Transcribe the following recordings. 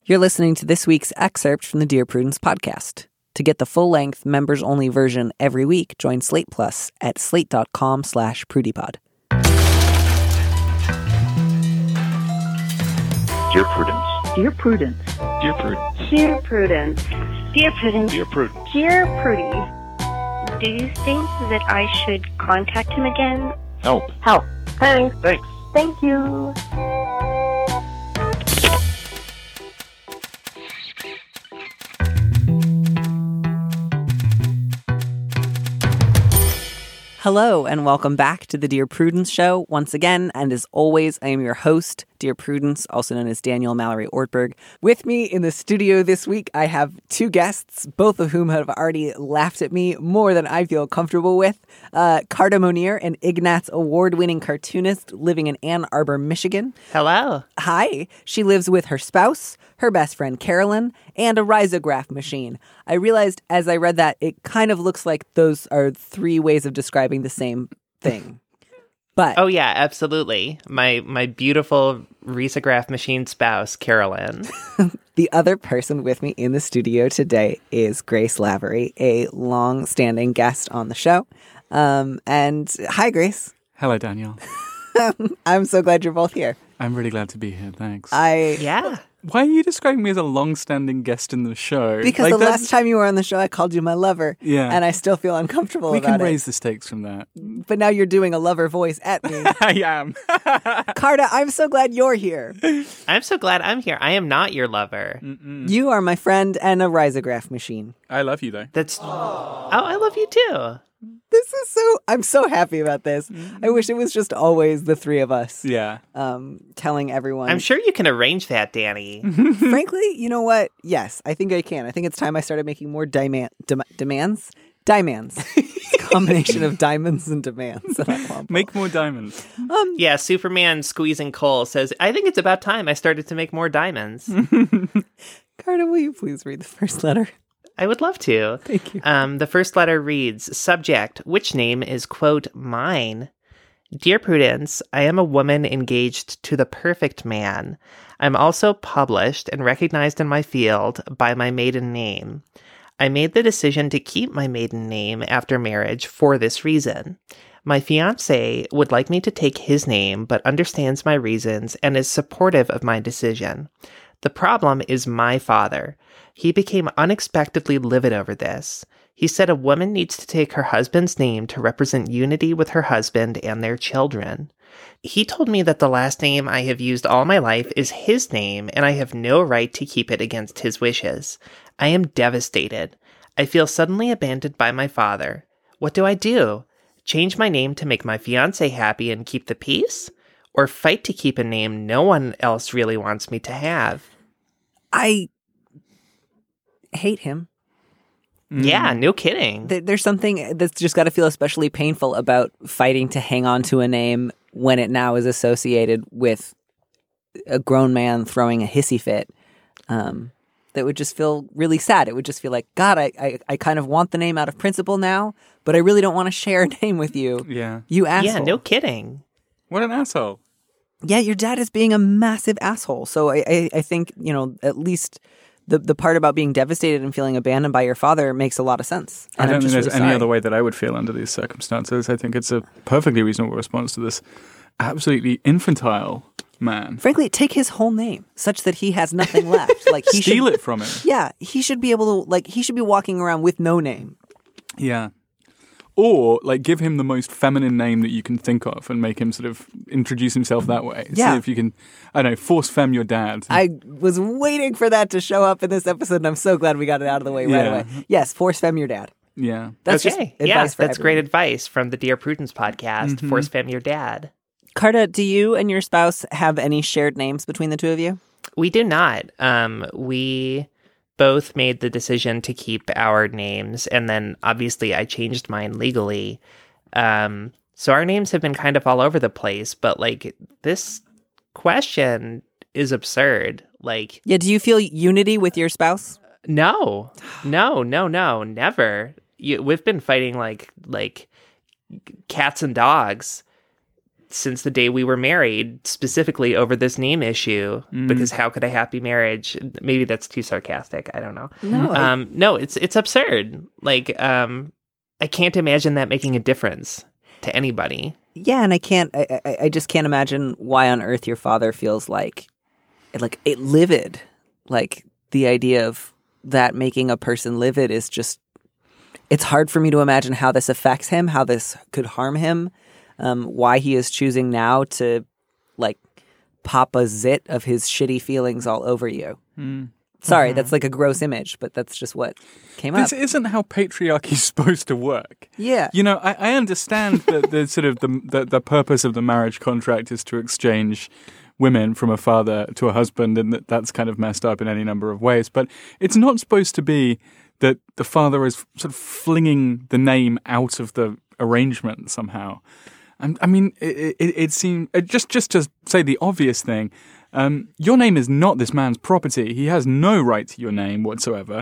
You're listening to this week's excerpt from the Dear Prudence podcast. To get the full-length, members-only version every week, join Slate Plus at slate.com/prudypod. Dear Prudence. Dear Prudence. Dear Prudence. Dear Prudence. Dear Prudence. Dear Prudence. Dear Prudy. Do you think that I should contact him again? Help. Help. Thanks. Thanks. Thank you. Hello, and welcome back to the Dear Prudence Show once again. And as always, I am your host, Dear Prudence, also known as Daniel Mallory Ortberg. With me in the studio this week, I have two guests, both of whom have already laughed at me more than I feel comfortable with. Carta Monir, an Ignatz Award-winning cartoonist living in Ann Arbor, Michigan. Hello. Hi. She lives with her spouse, her best friend Carolyn, and a risograph machine. I realized as I read that it kind of looks like those are three ways of describing the same thing. But oh yeah, absolutely. My beautiful risograph machine spouse, Carolyn. The other person with me in the studio today is Grace Lavery, a long-standing guest on the show. And hi, Grace. Hello, Daniel. I'm so glad you're both here. I'm really glad to be here. Thanks. Yeah. Why are you describing me as a long-standing guest in the show? Because the last time you were on the show, I called you my lover. Yeah. And I still feel uncomfortable we about it. can raise the stakes from that. But now you're doing a lover voice at me. I am. Carta, I'm so glad you're here. I'm so glad I'm here. I am not your lover. You are my friend and a risograph machine. I love you, though. That's... Oh, I love you too. This is so... I'm so happy about this. I wish it was just always the three of us. Yeah. Telling everyone. I'm sure you can arrange that, Danny. Frankly, you know what? Yes, I think I can. I think it's time I started making more demands. It's a combination of diamonds and demands. Make more diamonds. Yeah, Superman squeezing coal says, I think it's about time I started to make more diamonds. Carta, will you please read the first letter? I would love to. Thank you. The first letter reads, subject, which name is, quote, mine? Dear Prudence, I am a woman engaged to the perfect man. I'm also published and recognized in my field by my maiden name. I made the decision to keep my maiden name after marriage for this reason. My fiancé would like me to take his name, but understands my reasons and is supportive of my decision. The problem is my father. He became unexpectedly livid over this. He said a woman needs to take her husband's name to represent unity with her husband and their children. He told me that the last name I have used all my life is his name, and I have no right to keep it against his wishes. I am devastated. I feel suddenly abandoned by my father. What do I do? Change my name to make my fiancé happy and keep the peace? Or fight to keep a name no one else really wants me to have? I hate him. Yeah, no kidding. There's something that's just got to feel especially painful about fighting to hang on to a name when it now is associated with a grown man throwing a hissy fit. That would just feel really sad. It would just feel like, God, I kind of want the name out of principle now, but I really don't want to share a name with you. Yeah. You asshole. Yeah, no kidding. What an asshole. Yeah, your dad is being a massive asshole. So I think, you know, at least the part about being devastated and feeling abandoned by your father makes a lot of sense. I don't think there's any other way that I would feel under these circumstances. I think it's a perfectly reasonable response to this absolutely infantile man. Frankly, take his whole name such that he has nothing left. Like he Steal it from him. Yeah, he should be able to, like, he should be walking around with no name. Yeah. Or, like, give him the most feminine name that you can think of and make him sort of introduce himself that way. Yeah. See if you can, I don't know, force femme your dad. I was waiting for that to show up in this episode, and I'm so glad we got it out of the way right away. Yes, force femme your dad. Yeah. That's just Okay. advice for that's everyone. great advice from the Dear Prudence podcast. Force femme your dad. Carta, do you and your spouse have any shared names between the two of you? We do not. We both made the decision to keep our names, and then obviously I changed mine legally. So our names have been kind of all over the place, but like this question is absurd. Like, Yeah, do you feel unity with your spouse? no, never. We've been fighting like cats and dogs since the day we were married, specifically over this name issue, because how could a happy marriage, maybe that's too sarcastic, I don't know. No, it's absurd. Like, I can't imagine that making a difference to anybody. Yeah, and I just can't imagine why on earth your father feels like it livid. Like, the idea of that making a person livid is just, it's hard for me to imagine how this affects him, how this could harm him, why he is choosing now to, like, pop a zit of his shitty feelings all over you. Sorry, that's like a gross image, but that's just what came up. This isn't how patriarchy's supposed to work. Yeah. You know, I understand that the sort of the purpose of the marriage contract is to exchange women from a father to a husband, and that's kind of messed up in any number of ways. But it's not supposed to be that the father is sort of flinging the name out of the arrangement somehow. I mean, it seemed, just to say the obvious thing, your name is not this man's property. He has no right to your name whatsoever.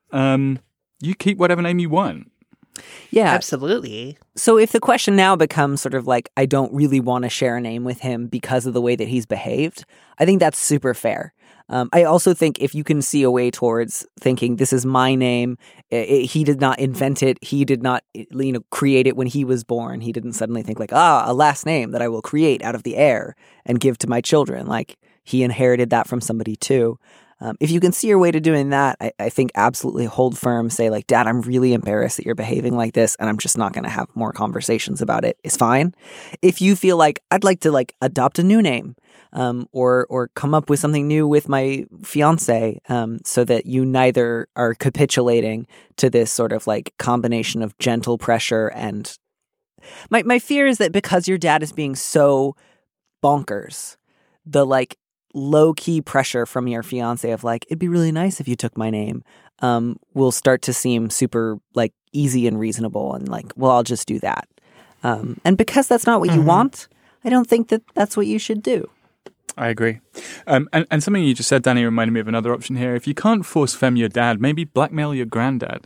You keep whatever name you want. Yeah. Absolutely. So if the question now becomes sort of like, I don't really want to share a name with him because of the way that he's behaved, I think that's super fair. I also think if you can see a way towards thinking this is my name, he did not invent it. He did not, create it when he was born. He didn't suddenly think like, a last name that I will create out of the air and give to my children. Like, he inherited that from somebody too. If you can see your way to doing that, I think absolutely hold firm, say like, Dad, I'm really embarrassed that you're behaving like this and I'm just not going to have more conversations about it, is fine. If you feel like I'd like to like adopt a new name, or come up with something new with my fiance, so that you neither are capitulating to this sort of like combination of gentle pressure and my fear is that because your dad is being so bonkers, the like low key pressure from your fiance of like, it'd be really nice if you took my name, will start to seem super like easy and reasonable and like, well, I'll just do that. And because that's not what you want, I don't think that that's what you should do. I agree. And something you just said, Danny, reminded me of another option here. If you can't force femme your dad, maybe blackmail your granddad.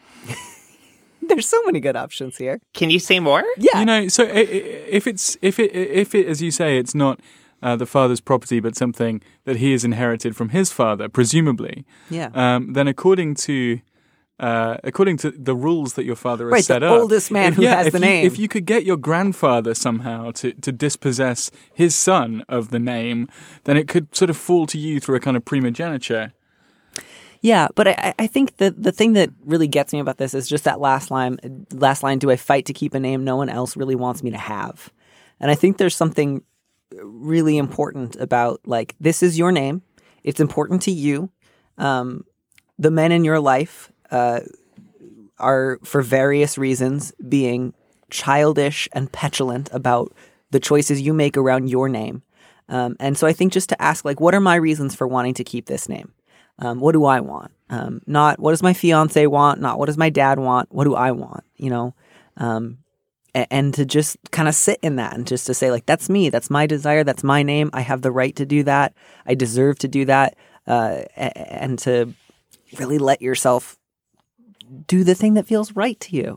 There's so many good options here. Can you say more? Yeah. You know, so if it, as you say, it's not the father's property, but something that he has inherited from his father, presumably. Yeah. Then according to the rules that your father has set up, the oldest man who has the name. If you could get your grandfather somehow to dispossess his son of the name, then it could sort of fall to you through a kind of primogeniture. Yeah, but I think the thing that really gets me about this is just that last line, do I fight to keep a name no one else really wants me to have? And I think there's something really important about, like, this is your name. It's important to you. The men in your life are, for various reasons, being childish and petulant about the choices you make around your name. And so I think just to ask, like, what are my reasons for wanting to keep this name? What do I want? Not what does my fiance want? Not what does my dad want? What do I want? You know? And to just kind of sit in that and just to say, like, that's me. That's my desire. That's my name. I have the right to do that. I deserve to do that. And to really let yourself do the thing that feels right to you.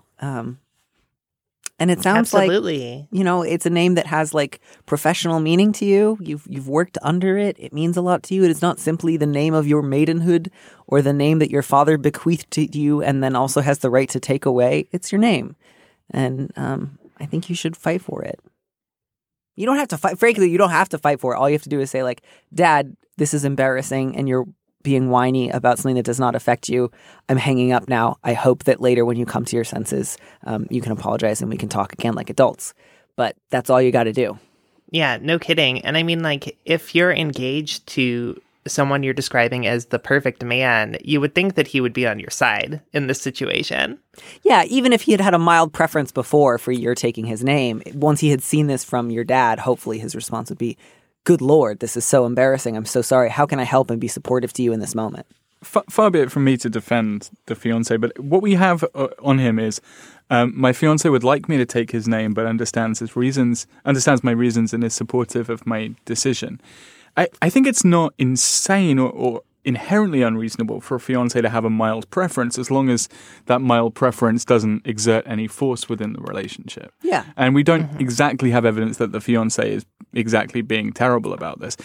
And it sounds Absolutely. like, you know, it's a name that has like professional meaning to you. You've worked under it. It means a lot to you. It is not simply the name of your maidenhood or the name that your father bequeathed to you and then also has the right to take away. It's your name. And I think you should fight for it. You don't have to fight. Frankly, you don't have to fight for it. All you have to do is say, like, Dad, this is embarrassing and you're being whiny about something that does not affect you. I'm hanging up now. I hope that later when you come to your senses, you can apologize and we can talk again like adults. But that's all you got to do. Yeah, no kidding. And I mean, like, if you're engaged to someone you're describing as the perfect man, you would think that he would be on your side in this situation. Yeah, even if he had had a mild preference before for your taking his name, once he had seen this from your dad, hopefully his response would be, good Lord, this is so embarrassing. I'm so sorry. How can I help and be supportive to you in this moment? Far be it from me to defend the fiancé, but what we have on him is my fiancé would like me to take his name, but understands my reasons and is supportive of my decision. I think it's not insane or inherently unreasonable for a fiancé to have a mild preference as long as that mild preference doesn't exert any force within the relationship. Yeah. And we don't exactly have evidence that the fiancé is exactly being terrible about this.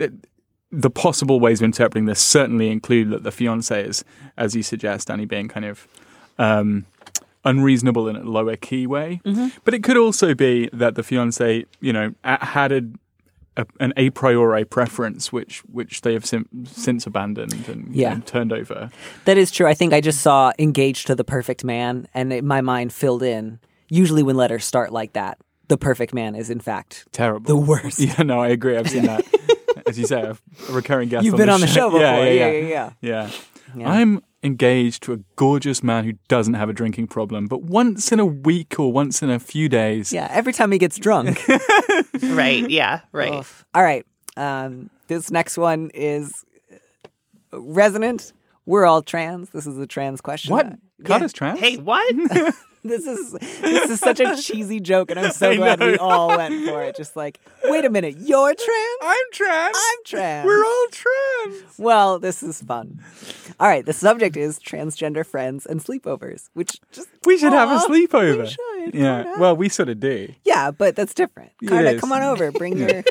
The possible ways of interpreting this certainly include that the fiancé is, as you suggest, Danny, being kind of unreasonable in a lower key way. But it could also be that the fiancé, had an a priori preference which they have since abandoned and turned over. That is true. I think I just saw engaged to the perfect man, and my mind filled in. Usually when letters start like that, the perfect man is in fact terrible. The worst. Yeah, no, I agree. I've seen that. As you say, a recurring guest. You've been on the show before. Yeah. I'm engaged to a gorgeous man who doesn't have a drinking problem, but once in a week or once in a few days. Yeah, every time he gets drunk. Right, yeah, right. Oof. All right. This next one is resonant. We're all trans. This is a trans question. What? God is trans? Hey, what? This is such a cheesy joke, and I'm so glad we all went for it. Just like, wait a minute, you're trans? I'm trans. I'm trans. We're all trans. Well, this is fun. All right, the subject is transgender friends and sleepovers, which just... We should have a sleepover. We should. Yeah, well, we sort of do. Yeah, but that's different. It Carta, is. come on over. Bring your...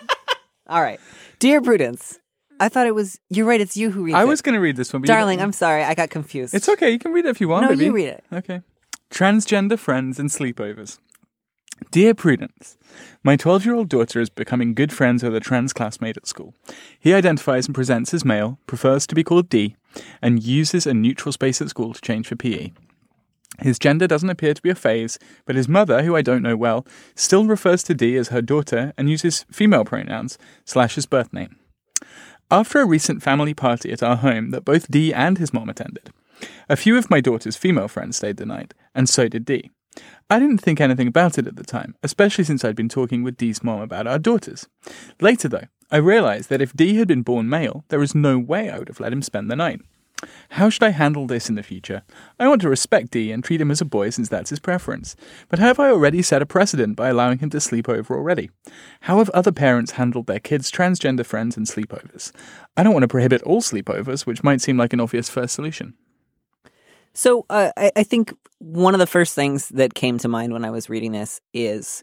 All right. Dear Prudence, I thought it was... You're right, it's you who reads it. I was going to read this one. But Darling, I'm sorry. I got confused. It's okay. You can read it if you want, No, baby. you read it. Okay. Transgender friends and sleepovers. Dear Prudence, my 12-year-old daughter is becoming good friends with a trans classmate at school. He identifies and presents as male, prefers to be called D, and uses a neutral space at school to change for PE. His gender doesn't appear to be a phase, but his mother, who I don't know well, still refers to D as her daughter and uses female pronouns / his birth name. After a recent family party at our home that both D and his mom attended, a few of my daughter's female friends stayed the night, and so did D. I didn't think anything about it at the time, especially since I'd been talking with D's mom about our daughters. Later, though, I realised that if D had been born male, there is no way I would have let him spend the night. How should I handle this in the future? I want to respect D and treat him as a boy since that's his preference. But have I already set a precedent by allowing him to sleep over already? How have other parents handled their kids' transgender friends and sleepovers? I don't want to prohibit all sleepovers, which might seem like an obvious first solution. So I think one of the first things that came to mind when I was reading this is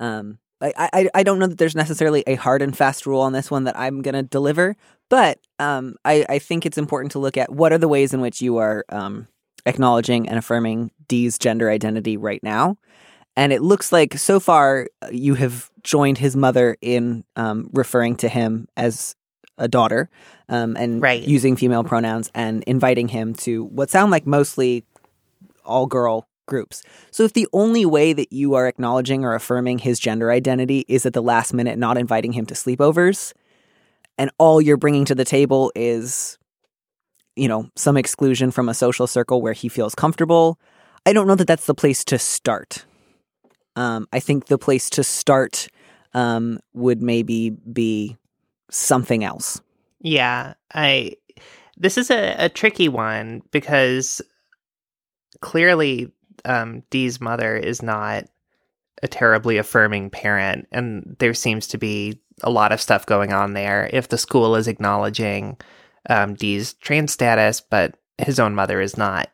I don't know that there's necessarily a hard and fast rule on this one that I'm going to deliver, but I think it's important to look at what are the ways in which you are acknowledging and affirming D's gender identity right now. And it looks like so far you have joined his mother in referring to him as a daughter and using female pronouns and inviting him to what sound like mostly all-girl groups. So if the only way that you are acknowledging or affirming his gender identity is at the last minute not inviting him to sleepovers, and all you're bringing to the table is, some exclusion from a social circle where he feels comfortable, I don't know that that's the place to start. I think the place to start would maybe be something else. Yeah, this is a tricky one because clearly Dee's mother is not a terribly affirming parent, and there seems to be a lot of stuff going on there. If the school is acknowledging Dee's trans status, but his own mother is not.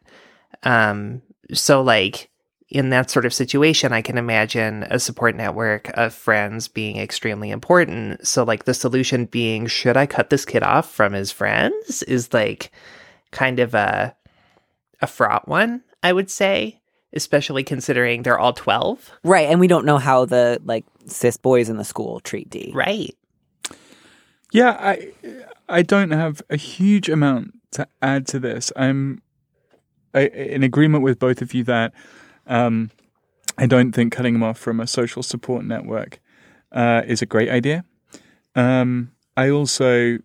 So, like, in that sort of situation, I can imagine a support network of friends being extremely important. So, like, the solution being, should I cut this kid off from his friends, is, like, kind of a fraught one, I would say, especially considering they're all 12. Right, and we don't know how the, cis boys in the school treat D. Right. Yeah, I don't have a huge amount to add to this. I'm in agreement with both of you that I don't think cutting him off from a social support network is a great idea. I also,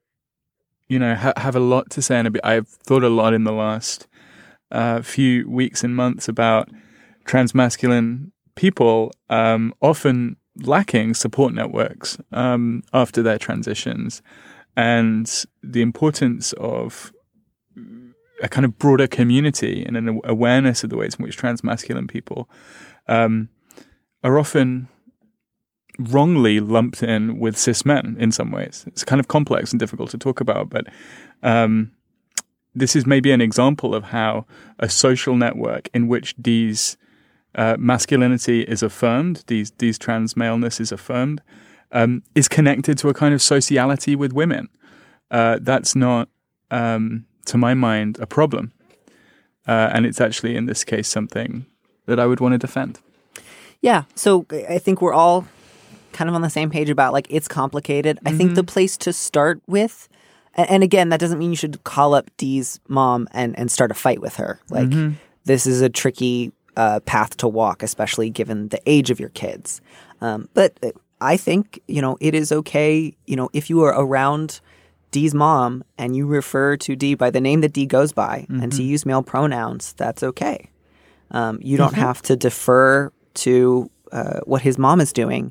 have a lot to say, and I've thought a lot in the last few weeks and months about transmasculine people often lacking support networks after their transitions, and the importance of a kind of broader community and an awareness of the ways in which transmasculine people are often wrongly lumped in with cis men in some ways. It's kind of complex and difficult to talk about, but this is maybe an example of how a social network in which Dee's masculinity is affirmed, Dee's trans maleness is affirmed, is connected to a kind of sociality with women. That's not, to my mind, a problem. And it's actually, in this case, something that I would want to defend. Yeah. So I think we're all kind of on the same page about, like, it's complicated. I think the place to start with, and again, that doesn't mean you should call up Dee's mom and start a fight with her. Like, this is a tricky path to walk, especially given the age of your kids. But I think, it is okay, if you are around Dee's mom and you refer to Dee by the name that Dee goes by and to use male pronouns, that's okay. You don't have to defer to what his mom is doing,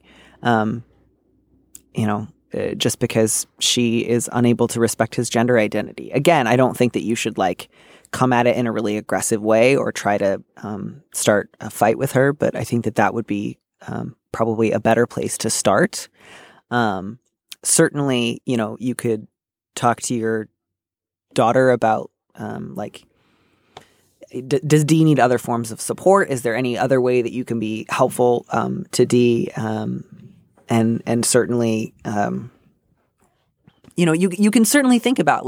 just because she is unable to respect his gender identity. Again, I don't think that you should, like, come at it in a really aggressive way or try to start a fight with her, but I think that would be probably a better place to start. Certainly, you could talk to your daughter about, does Dee need other forms of support? Is there any other way that you can be helpful to Dee? And certainly, you can certainly think about,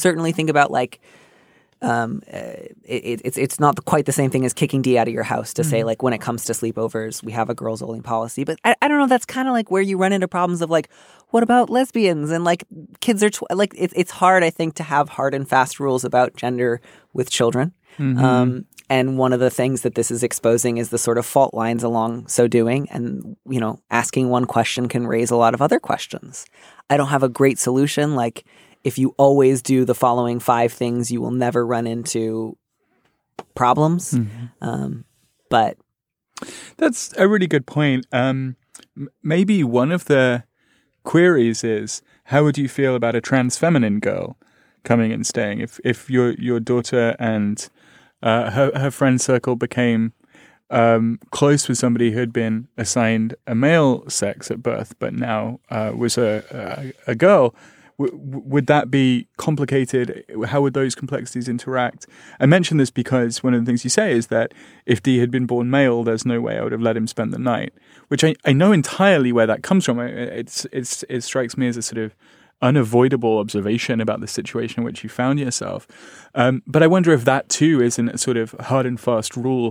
it's not quite the same thing as kicking Dee out of your house to say, like, when it comes to sleepovers, we have a girls only policy. But I don't know. That's kind of like where you run into problems of, like, what about lesbians? And, like, kids are it's hard, I think, to have hard and fast rules about gender with children. And one of the things that this is exposing is the sort of fault lines along so doing. And, asking one question can raise a lot of other questions. I don't have a great solution. Like, if you always do the following 5 things, you will never run into problems. But that's a really good point. Maybe one of the queries is, how would you feel about a trans feminine girl coming and staying? If your daughter and her friend circle became close with somebody who had been assigned a male sex at birth, but now was a girl, would that be complicated? How would those complexities interact? I mention this because one of the things you say is that if Dee had been born male, there's no way I would have let him spend the night, which I know entirely where that comes from. It strikes me as a sort of unavoidable observation about the situation in which you found yourself. But I wonder if that too isn't a sort of hard and fast rule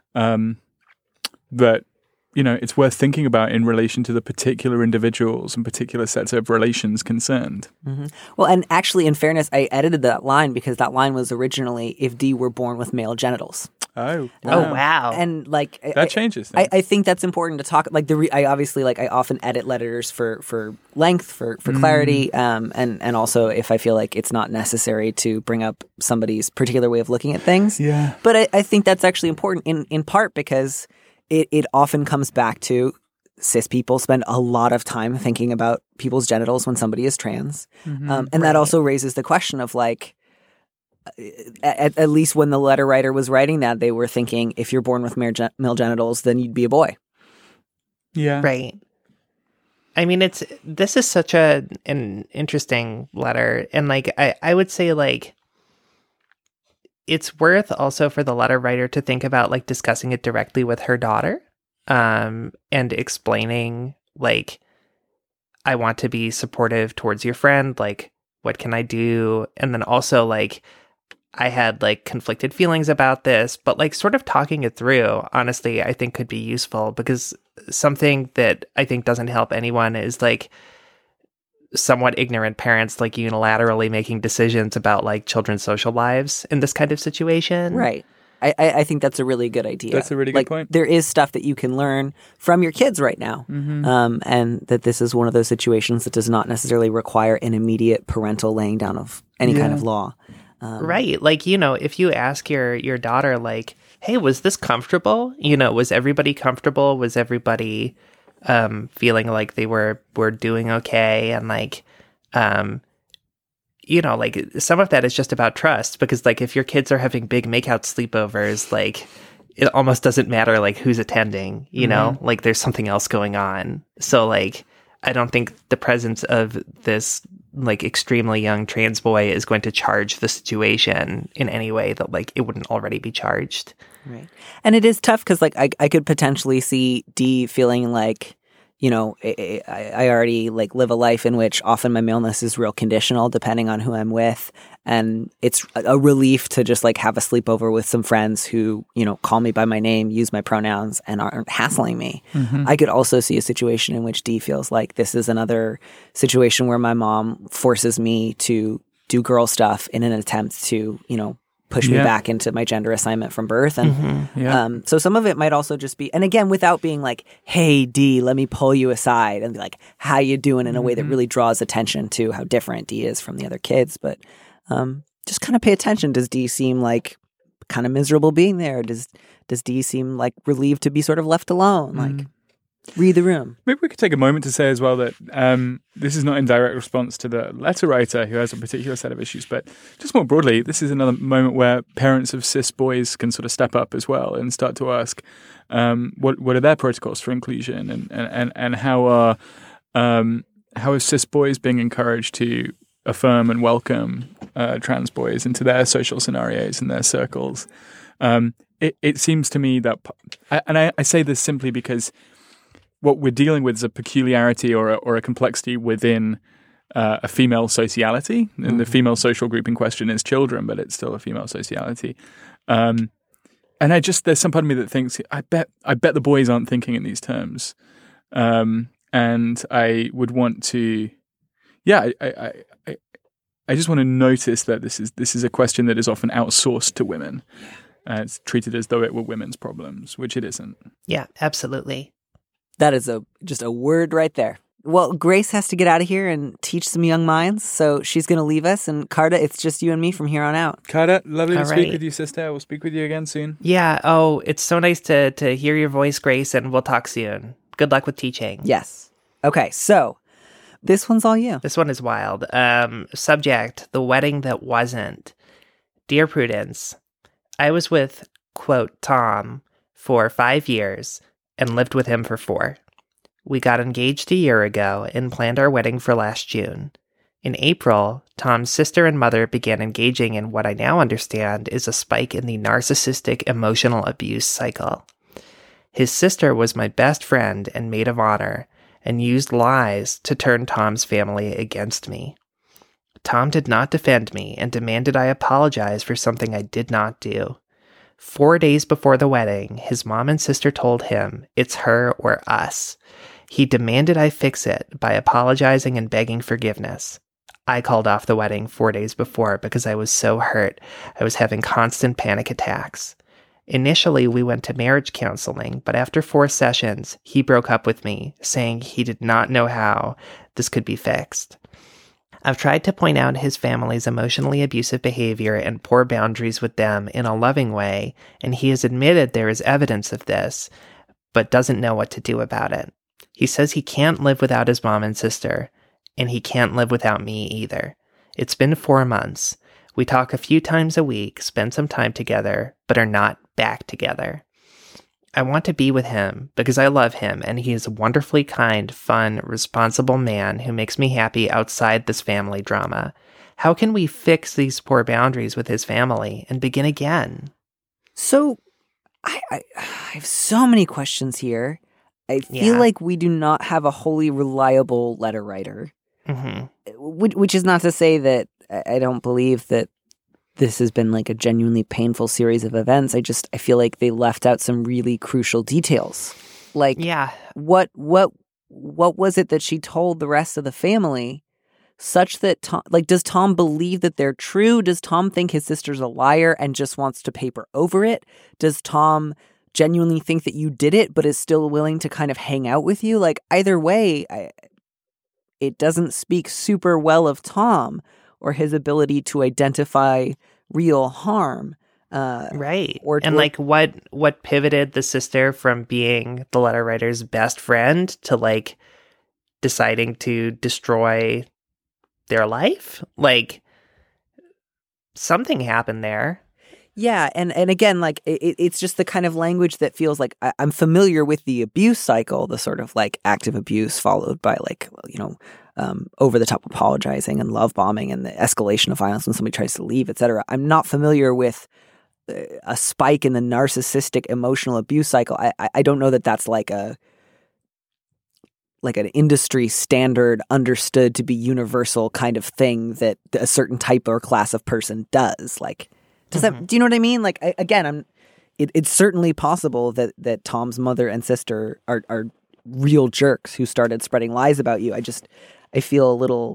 that, it's worth thinking about in relation to the particular individuals and particular sets of relations concerned. Well, and actually, in fairness, I edited that line because that line was originally, if Dee were born with male genitals. Oh, wow. And that changes things. I think that's important to talk. I often edit letters for length, for clarity, and also if I feel like it's not necessary to bring up somebody's particular way of looking at things. Yeah. But I think that's actually important in part because it often comes back to cis people spend a lot of time thinking about people's genitals when somebody is trans, and that also raises the question of, like, at least when the letter writer was writing that, they were thinking, if you're born with male genitals, then you'd be a boy. Yeah. Right. I mean, this is such an interesting letter. And, like, I would say, like, it's worth also for the letter writer to think about, like, discussing it directly with her daughter, and explaining, like, I want to be supportive towards your friend. Like, what can I do? And then also, like, I had, like, conflicted feelings about this, but, like, sort of talking it through, honestly, I think could be useful, because something that I think doesn't help anyone is, like, somewhat ignorant parents, like, unilaterally making decisions about, like, children's social lives in this kind of situation. Right. I think that's a really good idea. That's a really good point. There is stuff that you can learn from your kids right now. And that this is one of those situations that does not necessarily require an immediate parental laying down of any kind of law. Right. Like, if you ask your daughter, like, hey, was this comfortable? Was everybody comfortable? Was everybody feeling like they were doing okay? And, like, like, some of that is just about trust, because, like, if your kids are having big makeout sleepovers, like, it almost doesn't matter like who's attending, you know, like there's something else going on. So like, I don't think the presence of this like extremely young trans boy is going to charge the situation in any way that like it wouldn't already be charged. Right. And it is tough because like I could potentially see Dee feeling like, you know, I already like live a life in which often my maleness is real conditional depending on who I'm with. And it's a relief to just like have a sleepover with some friends who, you know, call me by my name, use my pronouns, and aren't hassling me. I could also see a situation in which Dee feels like this is another situation where my mom forces me to do girl stuff in an attempt to, you know, push me back into my gender assignment from birth. And so some of it might also just be, and again, without being like, hey, Dee, let me pull you aside and be like, how you doing, in a way that really draws attention to how different Dee is from the other kids. But just kind of pay attention. Does Dee seem like kind of miserable being there? Does Dee seem like relieved to be sort of left alone? Like, read the room. Maybe we could take a moment to say as well that this is not in direct response to the letter writer who has a particular set of issues, but just more broadly, this is another moment where parents of cis boys can sort of step up as well and start to ask what are their protocols for inclusion, and how are cis boys being encouraged to affirm and welcome trans boys into their social scenarios and their circles. It seems to me that, and I say this simply because what we're dealing with is a peculiarity or a complexity within a female sociality. And the female social group in question is children, but it's still a female sociality. And there's some part of me that thinks, I bet the boys aren't thinking in these terms. And I would want to, I just want to notice that this is a question that is often outsourced to women. It's treated as though it were women's problems, which it isn't. Yeah, absolutely. That is just a word right there. Well, Grace has to get out of here and teach some young minds, so she's going to leave us. And Carta, it's just you and me from here on out. Carta, lovely to All speak right. with you, sister. We'll speak with you again soon. Yeah. Oh, it's so nice to hear your voice, Grace, and we'll talk soon. Good luck with teaching. Yes. Okay, so this one's all you. This one is wild. Subject, the wedding that wasn't. Dear Prudence, I was with, quote, Tom for 5 years and lived with him for 4. We got engaged a year ago and planned our wedding for last June. In April, Tom's sister and mother began engaging in what I now understand is a spike in the narcissistic emotional abuse cycle. His sister was my best friend and maid of honor and used lies to turn Tom's family against me. Tom did not defend me and demanded I apologize for something I did not do. 4 days before the wedding, his mom and sister told him, it's her or us. He demanded I fix it by apologizing and begging forgiveness. I called off the wedding 4 days before because I was so hurt. I was having constant panic attacks. Initially, we went to marriage counseling, but after 4 sessions, he broke up with me, saying he did not know how this could be fixed. I've tried to point out his family's emotionally abusive behavior and poor boundaries with them in a loving way, and he has admitted there is evidence of this, but doesn't know what to do about it. He says he can't live without his mom and sister, and he can't live without me either. It's been 4 months. We talk a few times a week, spend some time together, but are not back together. I want to be with him because I love him, and he is a wonderfully kind, fun, responsible man who makes me happy outside this family drama. How can we fix these poor boundaries with his family and begin again? So I have so many questions here. I feel like we do not have a wholly reliable letter writer, which is not to say that I don't believe that this has been like a genuinely painful series of events. I feel like they left out some really crucial details. Like, what was it that she told the rest of the family such that Tom, like, does Tom believe that they're true? Does Tom think his sister's a liar and just wants to paper over it? Does Tom genuinely think that you did it, but is still willing to kind of hang out with you? Like, either way, it doesn't speak super well of Tom or his ability to identify real harm. Right. And like what pivoted the sister from being the letter writer's best friend to like deciding to destroy their life? Like something happened there. Yeah, and again, like it's just the kind of language that feels like I'm familiar with the abuse cycle, the sort of like active abuse followed by like over the top apologizing and love bombing and the escalation of violence when somebody tries to leave, etc. I'm not familiar with a spike in the narcissistic emotional abuse cycle. I don't know that that's like an industry standard, understood to be universal kind of thing that a certain type or class of person does. Like. Does that? Do you know what I mean? Like, it's certainly possible that Tom's mother and sister are real jerks who started spreading lies about you. I feel a little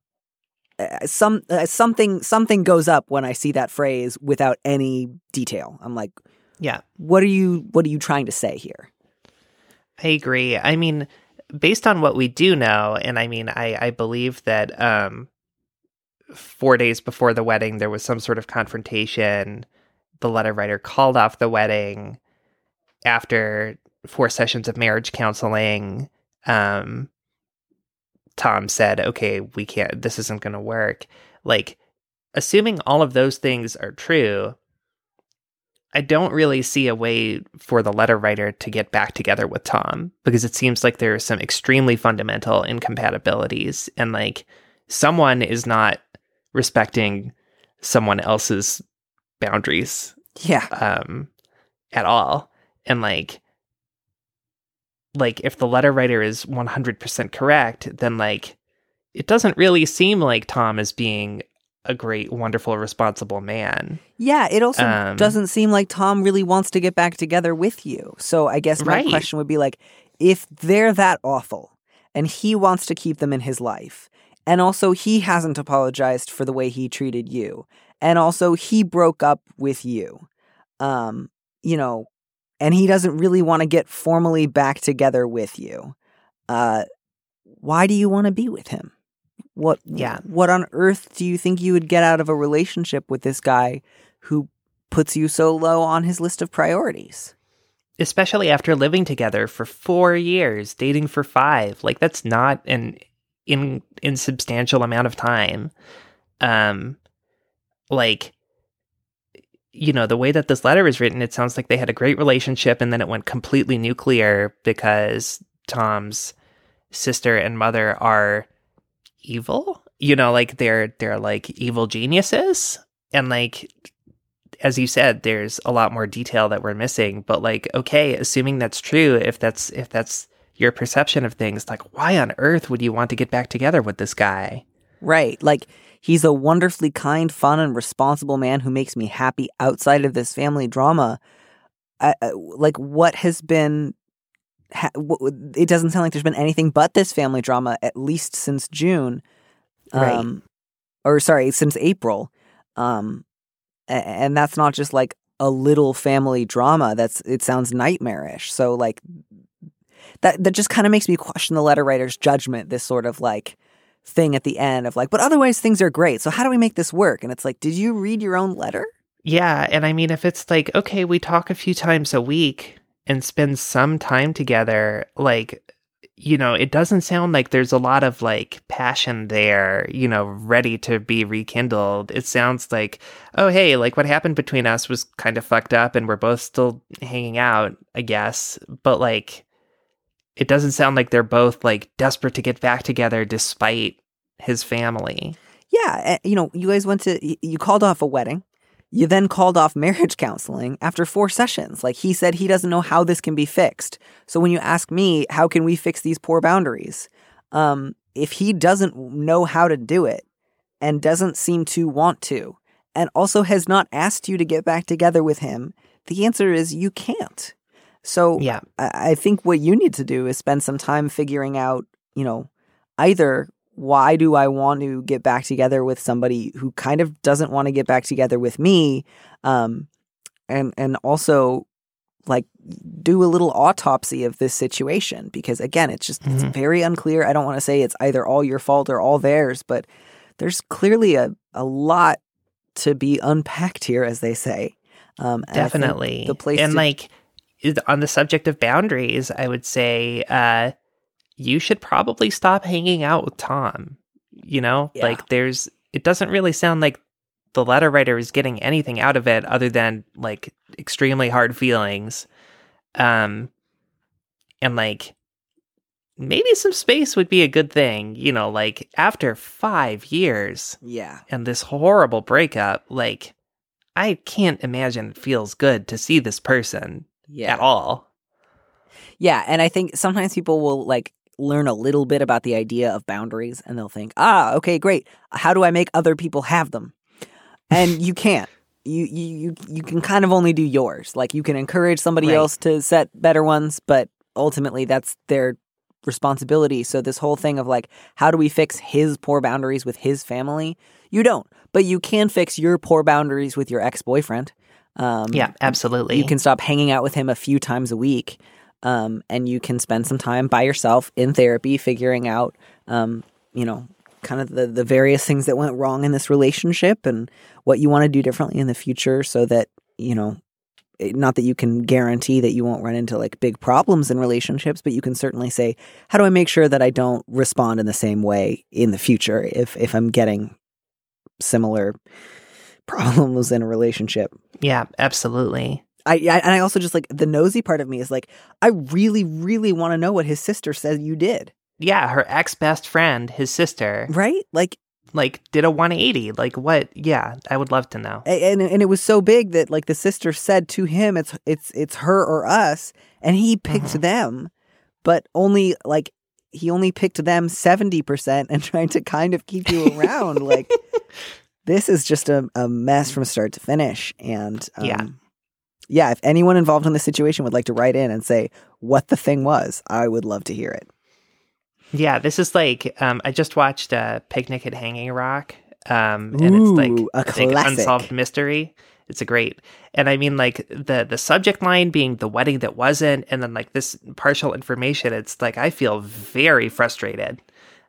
something goes up when I see that phrase without any detail. I'm like, yeah, what are you trying to say here? I agree. I mean, based on what we do know, and I mean, I believe that 4 days before the wedding, there was some sort of confrontation. The letter writer called off the wedding after 4 sessions of marriage counseling. Tom said, okay, we can't, this isn't going to work. Like, assuming all of those things are true, I don't really see a way for the letter writer to get back together with Tom, because it seems like there are some extremely fundamental incompatibilities, and like someone is not respecting someone else's boundaries. Yeah. At all. And like if the letter writer is 100% correct, then like it doesn't really seem like Tom is being a great, wonderful, responsible man. Yeah, it also doesn't seem like Tom really wants to get back together with you. So I guess my question would be like, if they're that awful and he wants to keep them in his life, and also he hasn't apologized for the way he treated you, and also he broke up with you, and he doesn't really want to get formally back together with you, why do you want to be with him? What on earth do you think you would get out of a relationship with this guy who puts you so low on his list of priorities? Especially after living together for 4 years, dating for 5. Like, that's not an insubstantial amount of time. The way that this letter is written, it sounds like they had a great relationship and then it went completely nuclear because Tom's sister and mother are evil. They're like evil geniuses. And like, as you said, there's a lot more detail that we're missing. But like, okay, assuming that's true, if that's your perception of things, like, why on earth would you want to get back together with this guy? Right. Like, he's a wonderfully kind, fun, and responsible man who makes me happy outside of this family drama. What has been... it doesn't sound like there's been anything but this family drama, at least since June. Since April. And that's not just like a little family drama. It sounds nightmarish. So like... That just kind of makes me question the letter writer's judgment, this sort of like thing at the end of like, but otherwise things are great. So how do we make this work? And it's like, did you read your own letter? Yeah. And I mean, if it's like, okay, we talk a few times a week and spend some time together, like, it doesn't sound like there's a lot of like passion there, ready to be rekindled. It sounds like, oh, hey, like what happened between us was kind of fucked up and we're both still hanging out, I guess. But like, it doesn't sound like they're both like desperate to get back together despite his family. Yeah. You guys you called off a wedding. You then called off marriage counseling after 4 sessions. Like, he said he doesn't know how this can be fixed. So when you ask me, how can we fix these poor boundaries? If he doesn't know how to do it and doesn't seem to want to, and also has not asked you to get back together with him, the answer is you can't. So yeah. I think what you need to do is spend some time figuring out, either why do I want to get back together with somebody who kind of doesn't want to get back together with me, and also like do a little autopsy of this situation, because again, it's very unclear. I don't want to say it's either all your fault or all theirs, but there's clearly a lot to be unpacked here, as they say. Definitely. The place on the subject of boundaries, I would say you should probably stop hanging out with Tom. Like it doesn't really sound like the letter writer is getting anything out of it other than like extremely hard feelings. And like maybe some space would be a good thing, you know, like after 5 years Yeah. and this horrible breakup, like I can't imagine it feels good to see this person Yeah. at all. Yeah, and I think sometimes people will like learn a little bit about the idea of boundaries and they'll think, okay, great. How do I make other people have them? And you can't. You can kind of only do yours. Like you can encourage somebody Right. else to set better ones, but ultimately that's their responsibility. So this whole thing of like, how do we fix his poor boundaries with his family? You don't. But you can fix your poor boundaries with your ex-boyfriend. Yeah, absolutely. You can stop hanging out with him a few times a week. And you can spend some time by yourself in therapy, figuring out, you know, kind of the various things that went wrong in this relationship and what you want to do differently in the future so that, you know, not that you can guarantee that you won't run into like big problems in relationships, but you can certainly say, how do I make sure that I don't respond in the same way in the future if I'm getting similar problems in a relationship? Yeah, absolutely. And I also just like the nosy part of me is like, I really, really want to know what his sister said you did. Yeah, her ex-best friend, his sister, Right? Like did a 180. Like what? Yeah, I would love to know. and it was so big that like the sister said to him, it's her or us, and he picked them, but only like he only picked them 70% and trying to kind of keep you around. Like this is just a mess from start to finish. And yeah, if anyone involved in this situation would like to write in and say what the thing was, I would love to hear it. Yeah, this is like I just watched Picnic at Hanging Rock, and it's like a big classic. unsolved mystery. It's a great, and I mean like the subject line being the wedding that wasn't, and then like this partial information. It's like I feel very frustrated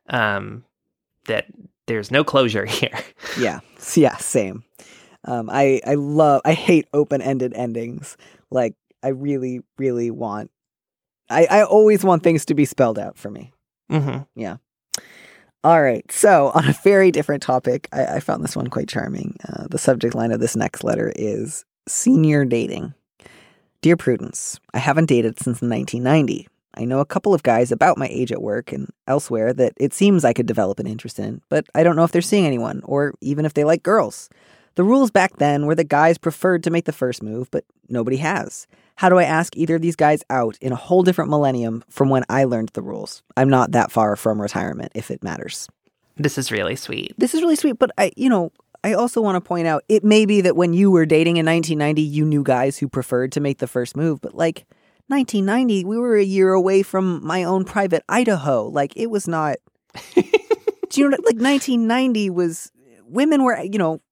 that there's no closure here. Yeah, same. I hate open-ended endings. Like I really, really want. I always want things to be spelled out for me. Mm-hmm. Yeah. All right. So on a very different topic, I found this one quite charming. The subject line of this next letter is senior dating. Dear Prudence, I haven't dated since 1990. I know a couple of guys about my age at work and elsewhere that it seems I could develop an interest in, but I don't know if they're seeing anyone or even if they like girls. The rules back then were that guys preferred to make the first move, but nobody has. How do I ask either of these guys out in a whole different millennium from when I learned the rules? I'm not that far from retirement, if it matters. This is really sweet. This is really sweet, but I also want to point out, it may be that when you were dating in 1990, you knew guys who preferred to make the first move, but like 1990, we were a year away from my own private Idaho. Like it was not, do you know, like 1990 was, women were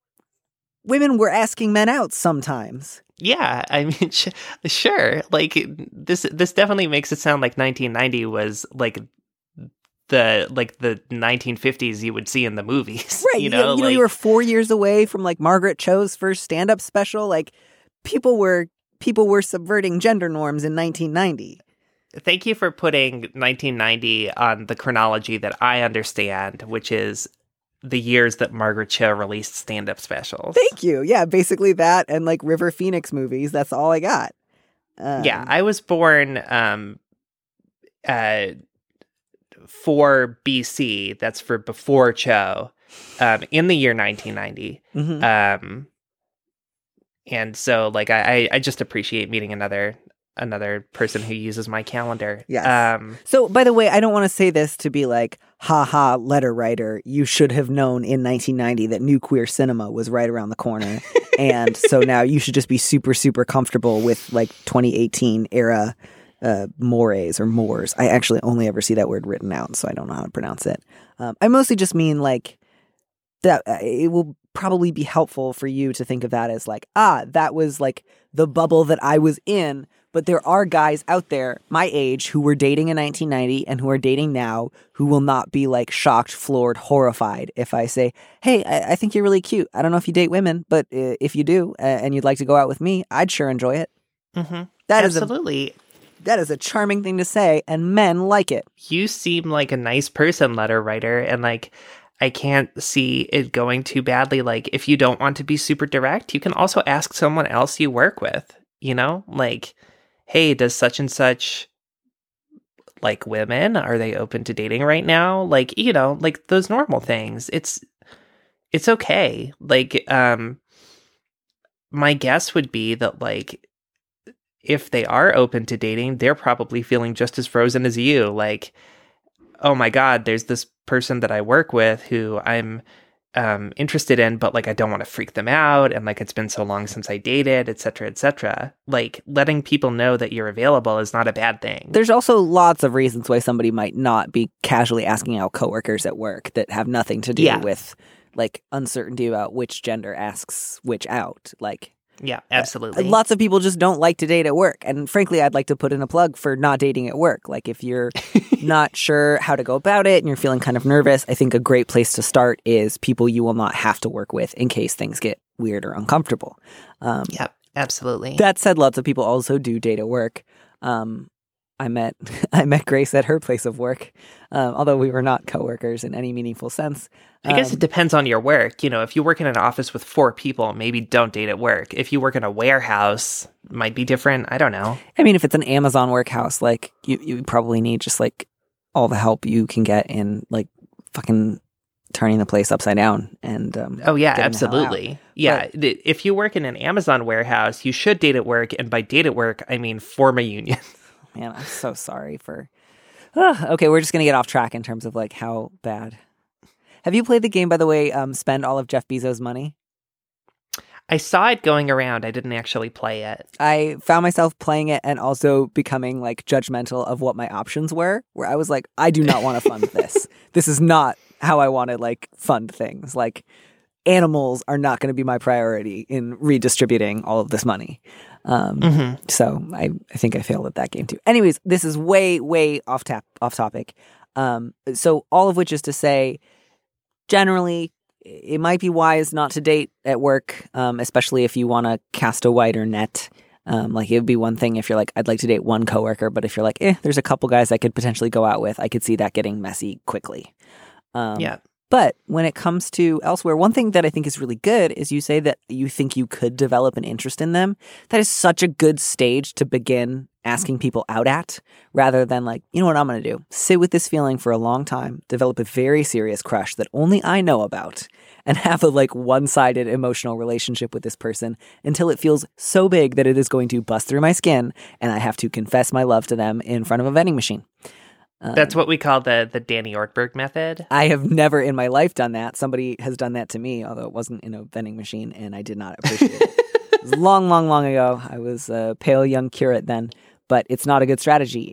asking men out sometimes. Yeah, I mean, sure. Like this definitely makes it sound like 1990 was like the 1950s you would see in the movies, right? You know, you were 4 years away from like Margaret Cho's first stand-up special. Like people were subverting gender norms in 1990. Thank you for putting 1990 on the chronology that I understand, which is the years that Margaret Cho released stand-up specials. Thank you. Yeah, basically that and like River Phoenix movies. That's all I got. Yeah, I was born 4 BC. That's for before Cho, in the year 1990. Mm-hmm. And so like I just appreciate meeting another person who uses my calendar. Yes. So, by the way, I don't want to say this to be like, ha, letter writer, you should have known in 1990 that new queer cinema was right around the corner. And so now you should just be super, super comfortable with like 2018 era mores or mores. I actually only ever see that word written out, so I don't know how to pronounce it. I mostly just mean like that it will probably be helpful for you to think of that as like, that was like the bubble that I was in. But there are guys out there my age who were dating in 1990 and who are dating now who will not be like shocked, floored, horrified if I say, hey, I think you're really cute. I don't know if you date women, but if you do and you'd like to go out with me, I'd sure enjoy it. Mm-hmm. Absolutely. That is a charming thing to say, and men like it. You seem like a nice person, letter writer, and like I can't see it going too badly. Like, if you don't want to be super direct, you can also ask someone else you work with, you know? Like, hey, does such and such like women? Are they open to dating right now? Like, you know, like those normal things. It's okay. Like, my guess would be that, like, if they are open to dating, they're probably feeling just as frozen as you. Like, oh my God, there's this person that I work with who I'm interested in, but like I don't want to freak them out, and like it's been so long since I dated, et cetera, et cetera. Like, letting people know that you're available is not a bad thing. There's also lots of reasons why somebody might not be casually asking out coworkers at work that have nothing to do with like uncertainty about which gender asks which out. Like, yeah, absolutely. Lots of people just don't like to date at work. And frankly, I'd like to put in a plug for not dating at work. Like, if you're not sure how to go about it and you're feeling kind of nervous, I think a great place to start is people you will not have to work with in case things get weird or uncomfortable. Yep, absolutely. That said, lots of people also do date at work. I met Grace at her place of work, although we were not coworkers in any meaningful sense. I guess it depends on your work. You know, if you work in an office with 4 people, maybe don't date at work. If you work in a warehouse, it might be different. I don't know. I mean, if it's an Amazon warehouse, like you probably need just like all the help you can get in like fucking turning the place upside down and oh yeah, absolutely. Yeah, but if you work in an Amazon warehouse, you should date at work, and by date at work, I mean form a union. Man, I'm so sorry for... okay, we're just going to get off track in terms of like how bad. Have you played the game, by the way, Spend All of Jeff Bezos' Money? I saw it going around. I didn't actually play it. I found myself playing it and also becoming like judgmental of what my options were, where I was like, I do not want to fund this. This is not how I want to like fund things. Like, animals are not going to be my priority in redistributing all of this money. So I think I failed at that game too. Anyways, this is way off topic. So all of which is to say, generally, it might be wise not to date at work, especially if you want to cast a wider net. Like, it would be one thing if you're like, I'd like to date one coworker, but if you're like, there's a couple guys I could potentially go out with, I could see that getting messy quickly. Yeah. But when it comes to elsewhere, one thing that I think is really good is you say that you think you could develop an interest in them. That is such a good stage to begin asking people out at, rather than like, you know what I'm going to do? Sit with this feeling for a long time, develop a very serious crush that only I know about, and have a like one-sided emotional relationship with this person until it feels so big that it is going to bust through my skin and I have to confess my love to them in front of a vending machine. That's what we call the Danny Ortberg method. I have never in my life done that. Somebody has done that to me, although it wasn't in a vending machine, and I did not appreciate it. It was long ago. I was a pale young curate then, but it's not a good strategy.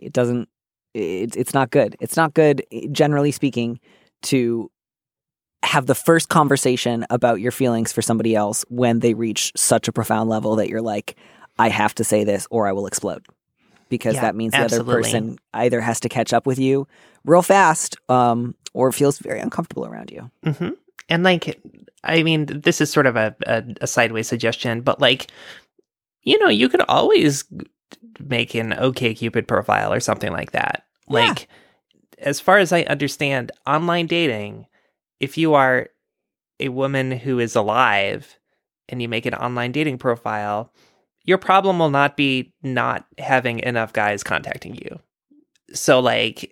It's not good. It's not good, generally speaking, to have the first conversation about your feelings for somebody else when they reach such a profound level that you're like, I have to say this or I will explode. Because that means the other person either has to catch up with you real fast or feels very uncomfortable around you. Mm-hmm. And like, I mean, this is sort of a sideways suggestion, but like, you know, you could always make an OkCupid profile or something like that. Yeah. Like, as far as I understand, online dating, if you are a woman who is alive and you make an online dating profile, your problem will not be not having enough guys contacting you. So, like,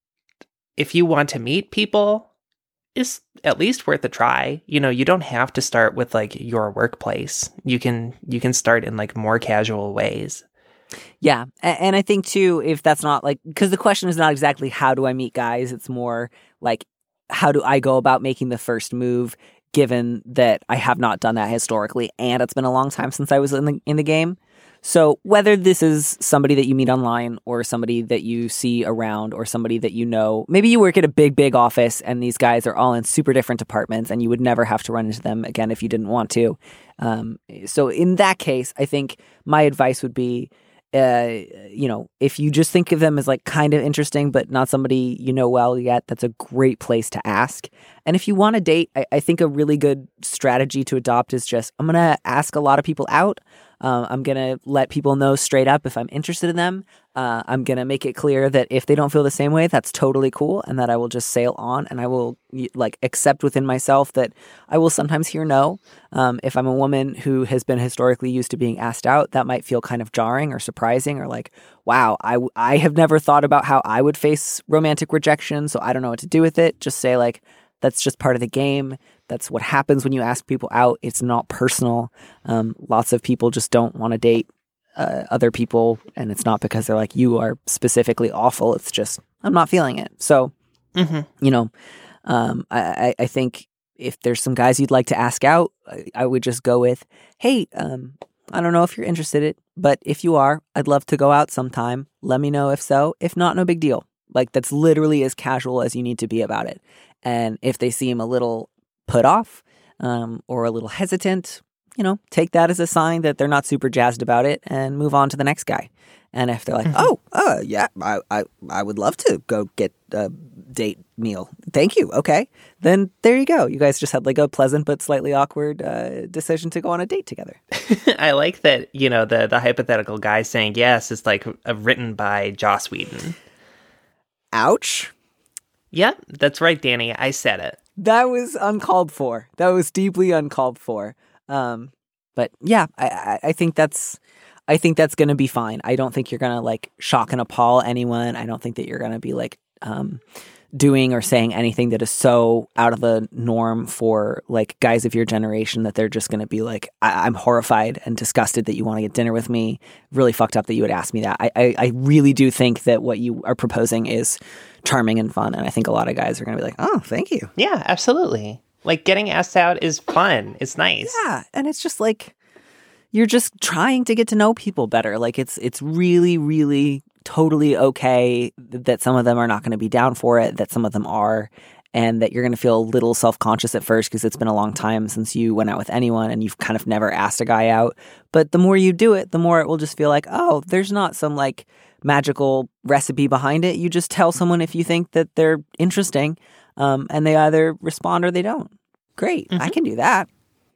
if you want to meet people, it's at least worth a try. You know, you don't have to start with, like, your workplace. You can start in, like, more casual ways. Yeah. And I think, too, if that's not, like, because the question is not exactly how do I meet guys? It's more, like, how do I go about making the first move, given that I have not done that historically, and it's been a long time since I was in the game. So whether this is somebody that you meet online or somebody that you see around or somebody that you know, maybe you work at a big office and these guys are all in super different departments and you would never have to run into them again if you didn't want to. So in that case, I think my advice would be, you know, if you just think of them as like kind of interesting, but not somebody you know well yet, that's a great place to ask. And if you want to date, I think a really good strategy to adopt is just, I'm going to ask a lot of people out. I'm going to let people know straight up if I'm interested in them. I'm going to make it clear that if they don't feel the same way, that's totally cool, and that I will just sail on, and I will accept within myself that I will sometimes hear no. If I'm a woman who has been historically used to being asked out, that might feel kind of jarring or surprising, or like, wow, I have never thought about how I would face romantic rejection, so I don't know what to do with it. Just say like, that's just part of the game. That's what happens when you ask people out. It's not personal. Lots of people just don't want to date other people, and it's not because they're like, you are specifically awful. It's just, I'm not feeling it. So, you know, I think if there's some guys you'd like to ask out, I would just go with, hey, I don't know if you're interested, but if you are, I'd love to go out sometime. Let me know if so. If not, no big deal. Like, that's literally as casual as you need to be about it. And if they seem a little put off or a little hesitant, you know, take that as a sign that they're not super jazzed about it and move on to the next guy. And if they're like, yeah, I would love to go get a date meal. Thank you. Okay. Then there you go. You guys just had like a pleasant but slightly awkward decision to go on a date together. I like that, you know, the hypothetical guy saying yes is like written by Joss Whedon. Ouch. Yep, that's right, Danny. I said it. That was uncalled for. That was deeply uncalled for. But yeah, I think that's going to be fine. I don't think you're going to like shock and appall anyone. I don't think that you're going to be like doing or saying anything that is so out of the norm for like guys of your generation that they're just going to be like, I'm horrified and disgusted that you want to get dinner with me. Really fucked up that you would ask me that. I really do think that what you are proposing is charming and fun. And I think a lot of guys are going to be like, oh, thank you. Yeah, absolutely. Like getting asked out is fun. It's nice. Yeah. And it's just like, you're just trying to get to know people better. Like it's really, really totally okay that some of them are not going to be down for it, that some of them are, and that you're going to feel a little self-conscious at first because it's been a long time since you went out with anyone and you've kind of never asked a guy out. But the more you do it, the more it will just feel like, oh, there's not some like magical recipe behind it. You just tell someone if you think that they're interesting, and they either respond or they don't. Great. I can do that.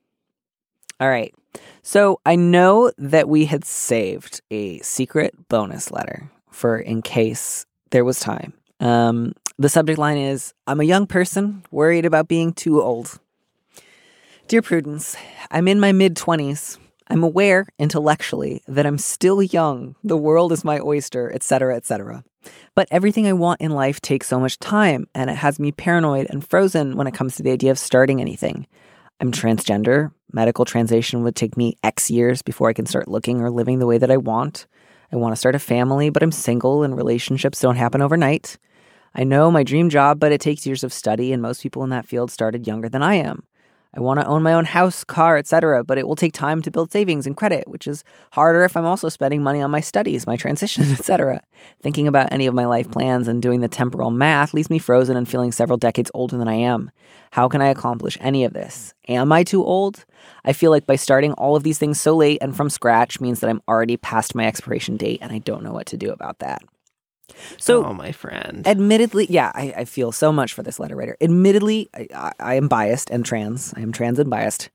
All right. So I know that we had saved a secret bonus letter for in case there was time. The subject line is, I'm a young person worried about being too old. Dear Prudence, I'm in my mid-20s. I'm aware intellectually that I'm still young. The world is my oyster, etc., etc. But everything I want in life takes so much time, and it has me paranoid and frozen when it comes to the idea of starting anything. I'm transgender. Medical transition would take me X years before I can start looking or living the way that I want. I want to start a family, but I'm single and relationships don't happen overnight. I know my dream job, but it takes years of study, and most people in that field started younger than I am. I want to own my own house, car, etc., but it will take time to build savings and credit, which is harder if I'm also spending money on my studies, my transition, etc. Thinking about any of my life plans and doing the temporal math leaves me frozen and feeling several decades older than I am. How can I accomplish any of this? Am I too old? I feel like by starting all of these things so late and from scratch means that I'm already past my expiration date, and I don't know what to do about that. So, oh, my friend. Admittedly, yeah, I feel so much for this letter writer. Admittedly, I am biased and trans. I am trans and biased.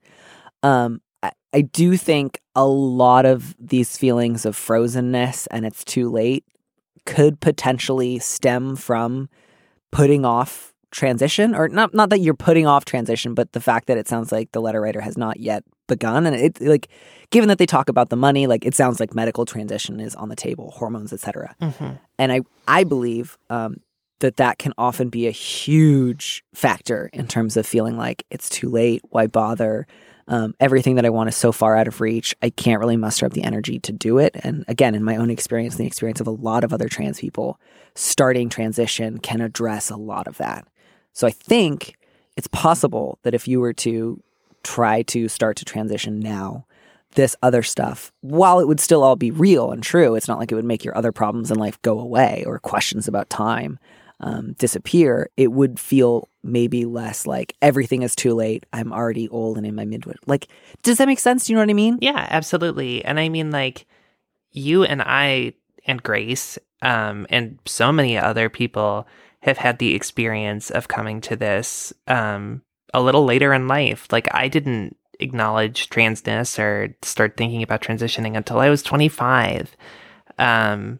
I do think a lot of these feelings of frozenness and it's too late could potentially stem from putting off transition, or not that you're putting off transition, but the fact that it sounds like the letter writer has not yet begun. And it like, given that they talk about the money, like it sounds like medical transition is on the table, hormones, etc. And I believe that can often be a huge factor in terms of feeling like it's too late. Why bother? Everything that I want is so far out of reach. I can't really muster up the energy to do it. And again, in my own experience, and the experience of a lot of other trans people, starting transition can address a lot of that. So I think it's possible that if you were to try to start to transition now, this other stuff, while it would still all be real and true, it's not like it would make your other problems in life go away or questions about time disappear. It would feel maybe less like everything is too late. I'm already old and in my mid. Like, does that make sense? Do you know what I mean? Yeah, absolutely. And I mean, like, you and I and Grace and so many other people have had the experience of coming to this a little later in life. Like, I didn't acknowledge transness or start thinking about transitioning until I was 25. And,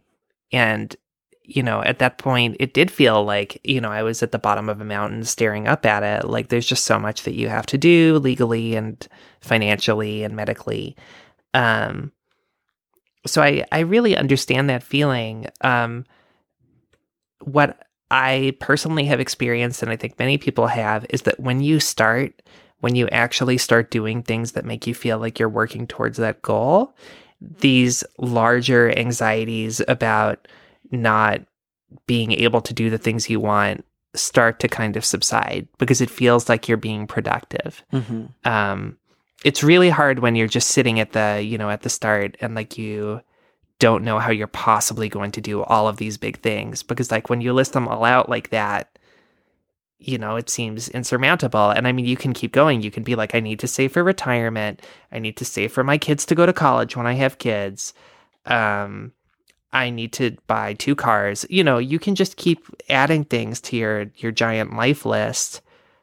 at that point, it did feel like, I was at the bottom of a mountain staring up at it. Like, there's just so much that you have to do legally and financially and medically. So I really understand that feeling. What I personally have experienced, and I think many people have, is that when you actually start doing things that make you feel like you're working towards that goal, these larger anxieties about not being able to do the things you want start to kind of subside because it feels like you're being productive. Mm-hmm. It's really hard when you're just sitting at the start and like you don't know how you're possibly going to do all of these big things, because like when you list them all out like that, it seems insurmountable. And I mean, you can keep going. You can be like, I need to save for retirement. I need to save for my kids to go to college when I have kids. I need to buy 2 cars. You can just keep adding things to your giant life list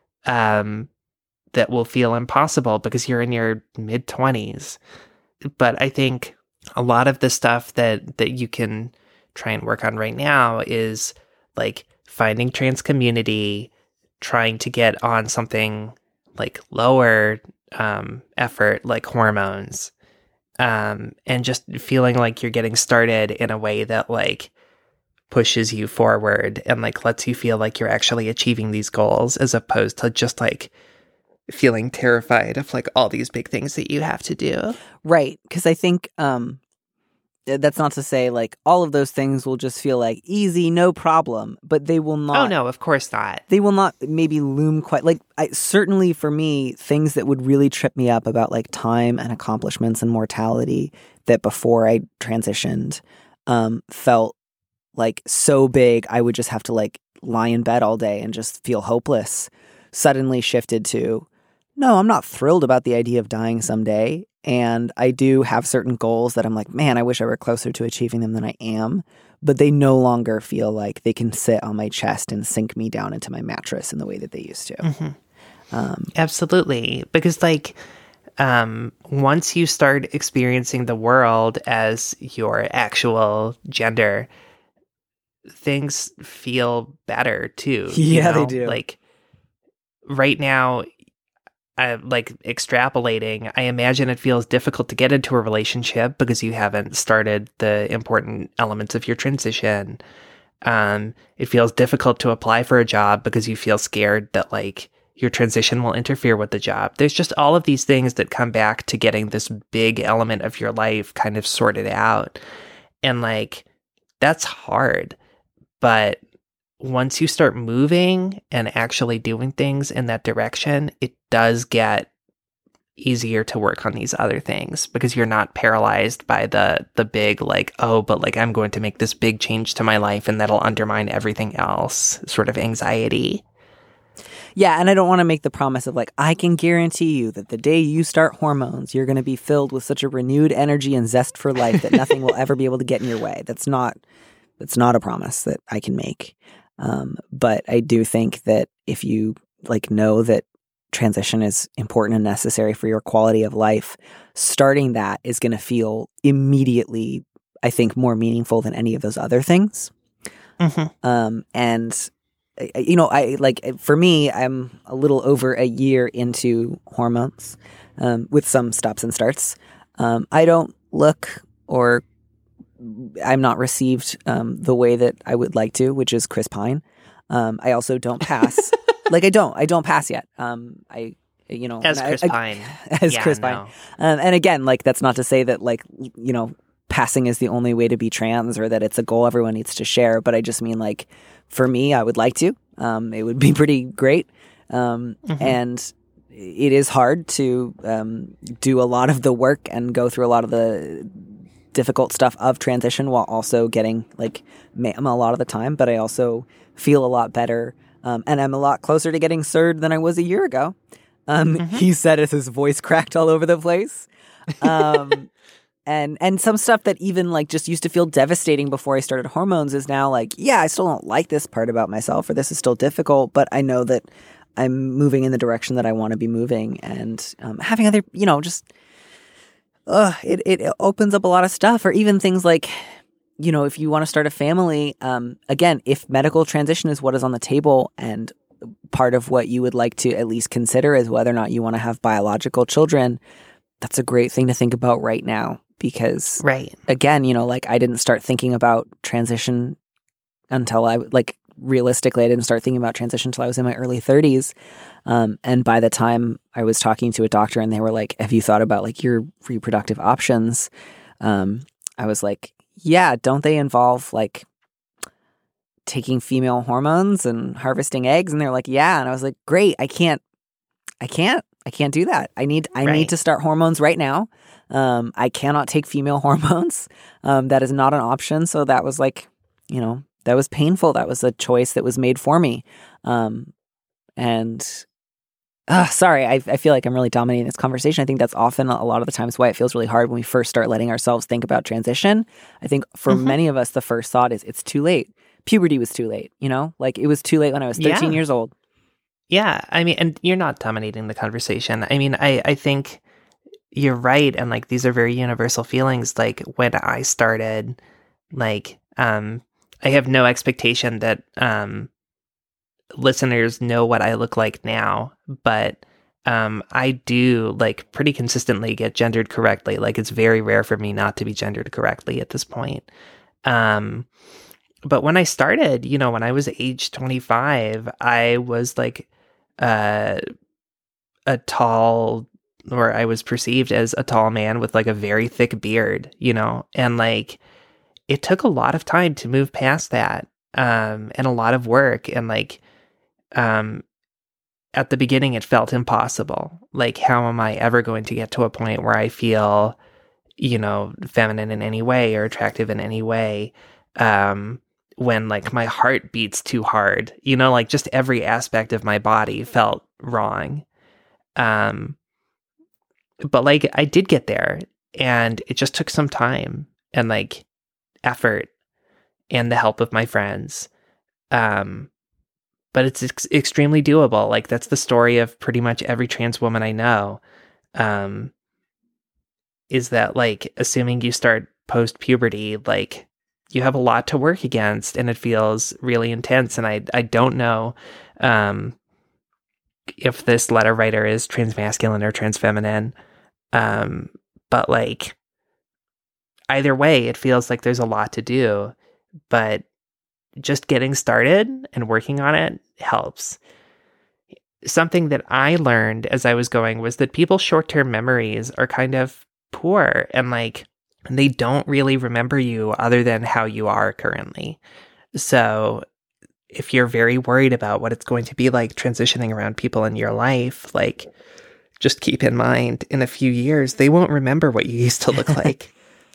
that will feel impossible because you're in your mid-20s. But I think a lot of the stuff that you can try and work on right now is like finding trans community, trying to get on something like lower effort, like hormones, and just feeling like you're getting started in a way that like pushes you forward and like lets you feel like you're actually achieving these goals, as opposed to just like feeling terrified of like all these big things that you have to do. Right. Because I think that's not to say like all of those things will just feel like easy, no problem, but they will not. Oh, no, of course not. They will not maybe loom quite like certainly for me, things that would really trip me up about like time and accomplishments and mortality that before I transitioned felt like so big I would just have to like lie in bed all day and just feel hopeless, suddenly shifted to, no, I'm not thrilled about the idea of dying someday. And I do have certain goals that I'm like, man, I wish I were closer to achieving them than I am. But they no longer feel like they can sit on my chest and sink me down into my mattress in the way that they used to. Mm-hmm. Absolutely. Because like once you start experiencing the world as your actual gender, things feel better too. Yeah, they do. Like right now, like extrapolating, I imagine it feels difficult to get into a relationship because you haven't started the important elements of your transition. It feels difficult to apply for a job because you feel scared that like your transition will interfere with the job. There's just all of these things that come back to getting this big element of your life kind of sorted out. And like, that's hard. But once you start moving and actually doing things in that direction, it does get easier to work on these other things because you're not paralyzed by the big like, oh, but like I'm going to make this big change to my life and that'll undermine everything else sort of anxiety. Yeah, and I don't want to make the promise of like, I can guarantee you that the day you start hormones, you're going to be filled with such a renewed energy and zest for life that nothing will ever be able to get in your way. That's not a promise that I can make. But I do think that if you like know that transition is important and necessary for your quality of life, starting that is going to feel immediately, I think, more meaningful than any of those other things. Mm-hmm. And I like, for me, I'm a little over a year into hormones, with some stops and starts. I don't look or I'm not received the way that I would like to, which is Chris Pine. I also don't pass. Like I don't pass yet. As Chris Pine. As Chris Pine. And again, like that's not to say that like, passing is the only way to be trans or that it's a goal everyone needs to share. But I just mean like, for me, I would like to. It would be pretty great. Mm-hmm. And it is hard to do a lot of the work and go through a lot of the difficult stuff of transition while also getting like ma'am a lot of the time. But I also feel a lot better. And I'm a lot closer to getting CERD than I was a year ago. Mm-hmm. He said as his voice cracked all over the place. And some stuff that even like just used to feel devastating before I started hormones is now like, yeah, I still don't like this part about myself, or this is still difficult, but I know that I'm moving in the direction that I want to be moving. And having other, just it opens up a lot of stuff. Or even things like, if you want to start a family, again, if medical transition is what is on the table, and part of what you would like to at least consider is whether or not you want to have biological children, that's a great thing to think about right now. Because, again, I didn't start thinking about transition until realistically, I didn't start thinking about transition until I was in my early 30s. And by the time I was talking to a doctor and they were like, have you thought about like your reproductive options? I was like, yeah, don't they involve like taking female hormones and harvesting eggs? And they're like, yeah. And I was like, great. I can't do that. I need to start hormones right now. I cannot take female hormones. That is not an option. So that was like, that was painful. That was a choice that was made for me. Sorry, I feel like I'm really dominating this conversation. I think that's often a lot of the times why it feels really hard when we first start letting ourselves think about transition. I think for many of us, the first thought is it's too late. Puberty was too late, like it was too late when I was 13 years old. Yeah. I mean, and you're not dominating the conversation. I mean, I think you're right. And like, these are very universal feelings. Like when I started, like, I have no expectation that, listeners know what I look like now, but, I do like pretty consistently get gendered correctly. Like it's very rare for me not to be gendered correctly at this point. But when I started, when I was age 25, I was like, a tall, or I was perceived as a tall man with like a very thick beard, and like it took a lot of time to move past that, and a lot of work. And like, at the beginning, it felt impossible. Like, how am I ever going to get to a point where I feel, feminine in any way or attractive in any way? When like my heart beats too hard, like just every aspect of my body felt wrong. But like I did get there, and it just took some time and like effort and the help of my friends. But it's extremely doable. Like that's the story of pretty much every trans woman I know. Is that like, assuming you start post-puberty, like you have a lot to work against, and it feels really intense. And I don't know if this letter writer is transmasculine or transfeminine, but like either way, it feels like there's a lot to do. But just getting started and working on it helps. Something that I learned as I was going was that people's short-term memories are kind of poor, and like they don't really remember you other than how you are currently. So if you're very worried about what it's going to be like transitioning around people in your life, like just keep in mind in a few years, they won't remember what you used to look like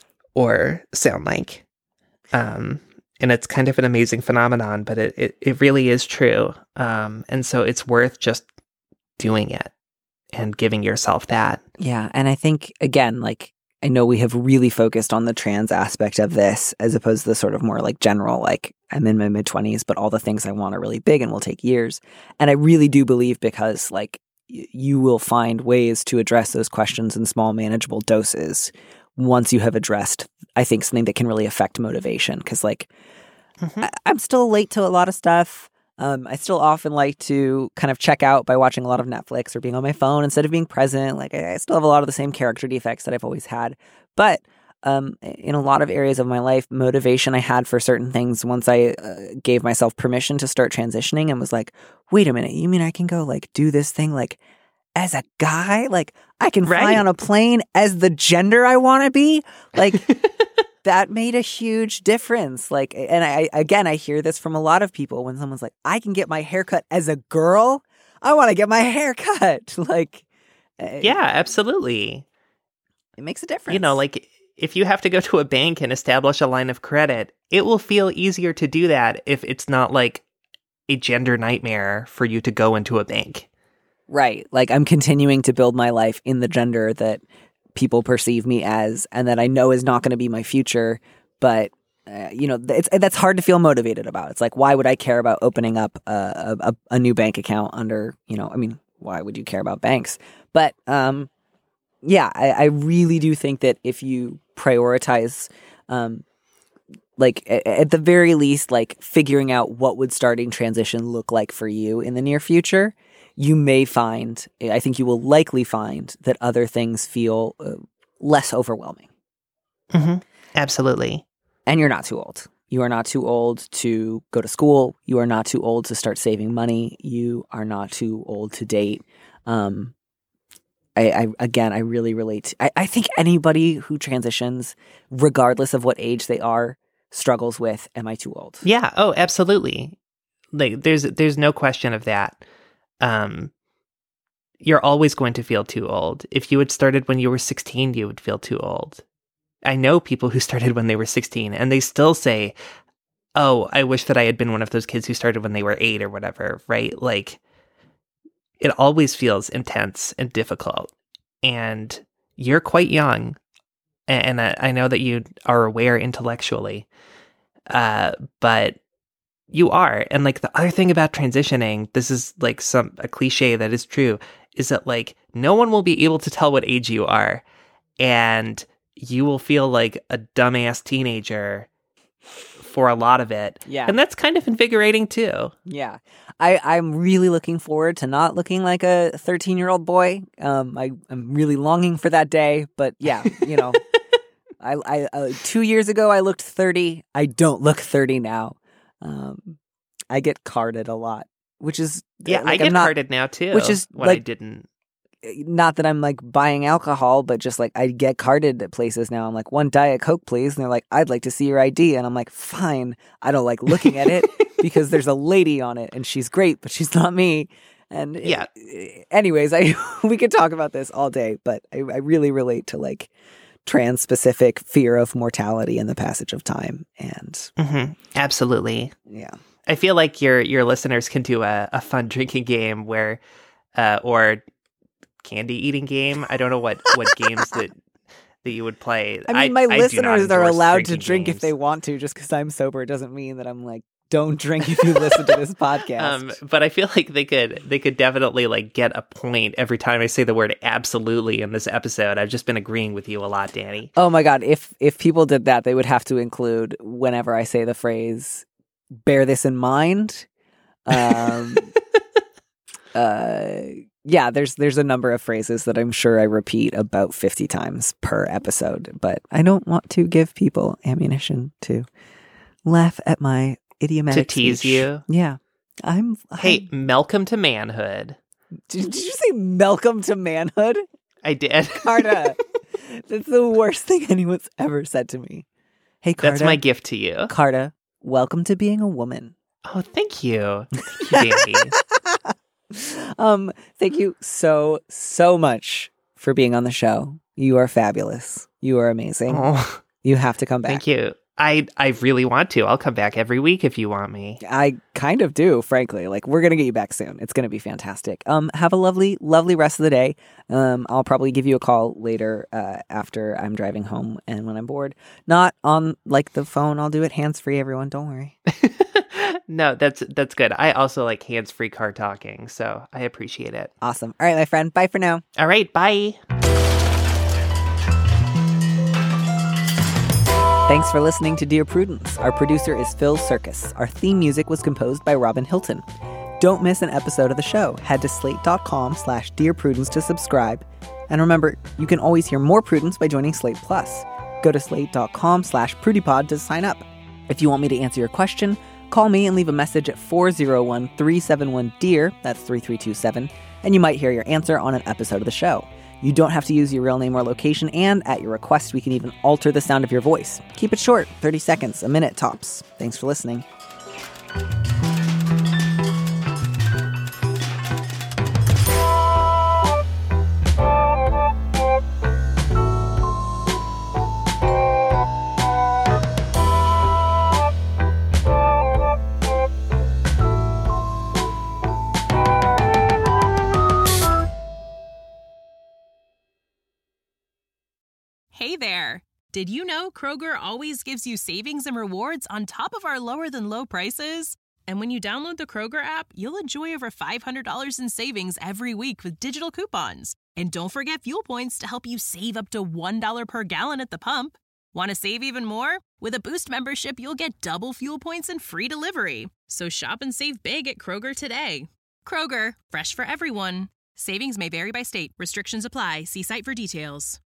or sound like. And it's kind of an amazing phenomenon, but it really is true. And so it's worth just doing it and giving yourself that. Yeah. And I think, again, like, I know we have really focused on the trans aspect of this as opposed to the sort of more like general, like I'm in my mid-20s, but all the things I want are really big and will take years. And I really do believe, because like you will find ways to address those questions in small, manageable doses once you have addressed, I think, something that can really affect motivation. Because like I'm still late to a lot of stuff. I still often like to kind of check out by watching a lot of Netflix or being on my phone instead of being present. Like I still have a lot of the same character defects that I've always had. But in a lot of areas of my life, motivation I had for certain things, once I gave myself permission to start transitioning and was like, wait a minute, you mean I can go like do this thing like as a guy? Like I can fly on a plane as the gender I want to be? Like that made a huge difference. Like, and I hear this from a lot of people when someone's like, I can get my hair cut as a girl. I want to get my hair cut. Like, yeah, absolutely. It makes a difference. Like if you have to go to a bank and establish a line of credit, it will feel easier to do that if it's not like a gender nightmare for you to go into a bank. Right. Like I'm continuing to build my life in the gender that people perceive me as, and that I know is not going to be my future, but that's hard to feel motivated about. It's like, why would I care about opening up a new bank account under, why would you care about banks? But I really do think that if you prioritize, at the very least, like figuring out what would starting transition look like for you in the near future, I think you will likely find that other things feel less overwhelming. Mm-hmm. Absolutely. And you're not too old. You are not too old to go to school. You are not too old to start saving money. You are not too old to date. I really relate. I think anybody who transitions, regardless of what age they are, struggles with, am I too old? Yeah. Oh, absolutely. Like there's no question of that. You're always going to feel too old. If you had started when you were 16, you would feel too old. I know people who started when they were 16 and they still say, oh, I wish that I had been one of those kids who started when they were 8 or whatever, right? Like, it always feels intense and difficult. And you're quite young. And I know that you are aware intellectually. But you are. And like the other thing about transitioning, this is like a cliche that is true, is that like no one will be able to tell what age you are. And you will feel like a dumbass teenager for a lot of it. Yeah. And that's kind of invigorating too. Yeah. I'm really looking forward to not looking like a 13-year-old boy. I'm really longing for that day. But yeah, I 2 years ago, I looked 30. I don't look 30 now. I get carded a lot, which is... Yeah, I get carded now too, which is when I didn't. Not that I'm like buying alcohol, but just like I get carded at places now. I'm like, 1 Diet Coke, please. And they're like, I'd like to see your ID. And I'm like, fine. I don't like looking at it because there's a lady on it and she's great, but she's not me. And yeah. Anyways, we could talk about this all day, but I really relate to like trans-specific fear of mortality and the passage of time. And absolutely. Yeah. I feel like your listeners can do a fun drinking game where, or candy eating game. I don't know what games that you would play. I mean, my listeners are allowed to drink games if they want to. Just because I'm sober, it doesn't mean that I'm like, don't drink if you listen to this podcast. But I feel like they could definitely like get a point every time I say the word absolutely in this episode. I've just been agreeing with you a lot, Danny. Oh my God. If people did that, they would have to include whenever I say the phrase, bear this in mind. Yeah, there's a number of phrases that I'm sure I repeat about 50 times per episode, but I don't want to give people ammunition to laugh at my idiomatic to tease speech. you. Yeah. Hey, Malcolm to manhood. Did you say Malcolm to manhood? I did. Carta. That's the worst thing anyone's ever said to me. Hey, Carta. That's my gift to you. Carta, welcome to being a woman. Oh, thank you. Thank you, Danny. Thank you so much for being on the show. You are fabulous. You are amazing. Oh, you have to come back. thank you. I really want to. I'll come back every week if you want me. I kind of do, frankly. Like, we're going to get you back soon. It's going to be fantastic. Have a lovely, lovely rest of the day. I'll probably give you a call later after I'm driving home and when I'm bored. Not on, like, the phone. I'll do it hands-free, everyone. Don't worry. No, that's good. I also like hands-free car talking, so I appreciate it. Awesome. All right, my friend. Bye for now. All right, bye. Thanks for listening to Dear Prudence. Our producer is Phil Circus. Our theme music was composed by Robin Hilton. Don't miss an episode of the show. Head to slate.com/Dear Prudence to subscribe. And remember, you can always hear more Prudence by joining Slate Plus. Go to slate.com/PrudyPod to sign up. If you want me to answer your question, call me and leave a message at 401-371-DEAR, that's 3327, and you might hear your answer on an episode of the show. You don't have to use your real name or location, and at your request, we can even alter the sound of your voice. Keep it short, 30 seconds, a minute tops. Thanks for listening. Did you know Kroger always gives you savings and rewards on top of our lower than low prices? And when you download the Kroger app, you'll enjoy over $500 in savings every week with digital coupons. And don't forget fuel points to help you save up to $1 per gallon at the pump. Want to save even more? With a Boost membership, you'll get double fuel points and free delivery. So shop and save big at Kroger today. Kroger, fresh for everyone. Savings may vary by state. Restrictions apply. See site for details.